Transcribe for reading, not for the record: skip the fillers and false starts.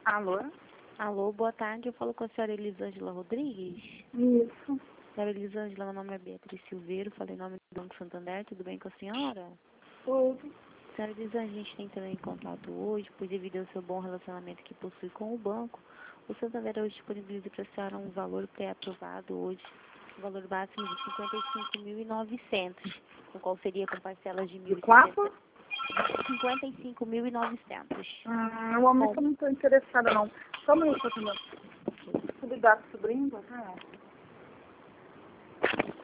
Alô? Alô, boa tarde. Eu falo com a senhora Elisângela Rodrigues. Isso. Senhora Elisângela, meu nome é Beatriz Silveiro, falei em nome do Banco Santander. Tudo bem com a senhora? Tudo. Senhora Elisângela, a gente está entrando em contato hoje, pois devido ao seu bom relacionamento que possui com o banco, o Santander hoje disponibiliza para a senhora um valor pré-aprovado hoje, um valor máximo de 55.900, o qual seria com parcelas de De quatro? 55.900. No momento eu não estou interessada, não. Só um minuto, meu. Vou ligar com o sobrinho, tá?